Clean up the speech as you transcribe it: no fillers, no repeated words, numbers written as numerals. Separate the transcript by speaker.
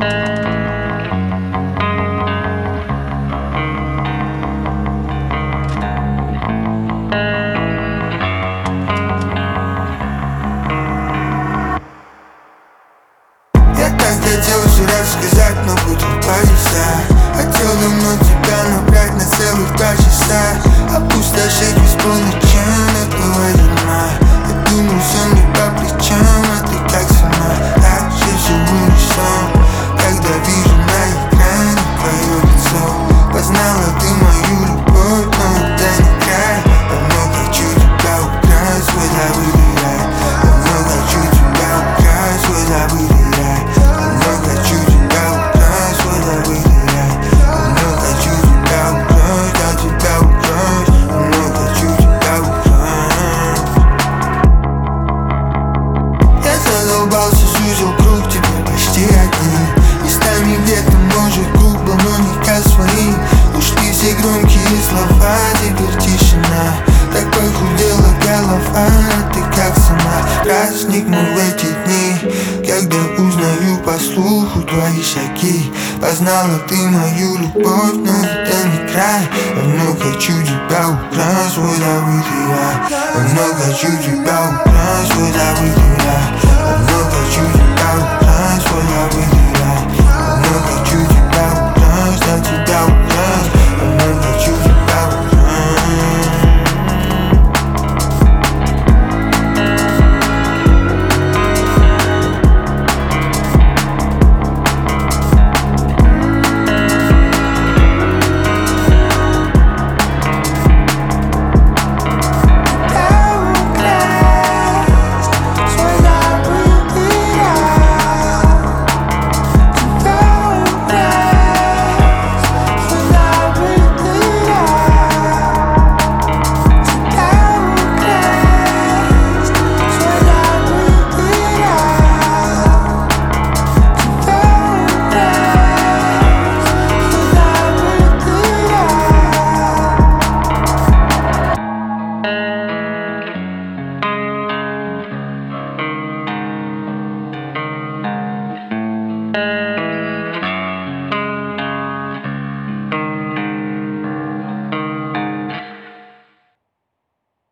Speaker 1: Я так хотел все рассказать, но буду повисать. Хотел давно тебя набрать на целых 2 часа. Опустошить без полночам этого дна. Я думал, все мне по плечам, а ты как сама. Так же все в унисон, когда вижу на экране твое лицо. Познала ты мою любовь, но это не край. Давно хочу тебя украсть, свой забытый рай. Давно хочу тебя украсть, свой забытый рай. Давно хочу тебя украсть, свой забытый рай. Давно хочу тебя украсть, я тебя украсть. Давно хочу тебя украсть. Я задолбался, сузил круг, теперь почти один. Местами где-то может грубо, но не ко своим. Ушли все громкие слова, теперь тишина. Так похудела голова, ты как сама. Праздникнул эти дни, когда узнаю по слуху твои шаги. Познала ты мою любовь, но это не край. Давно хочу тебя украсть, свой забытый рай. Давно хочу тебя украсть, свой забытый рай. Давно хочу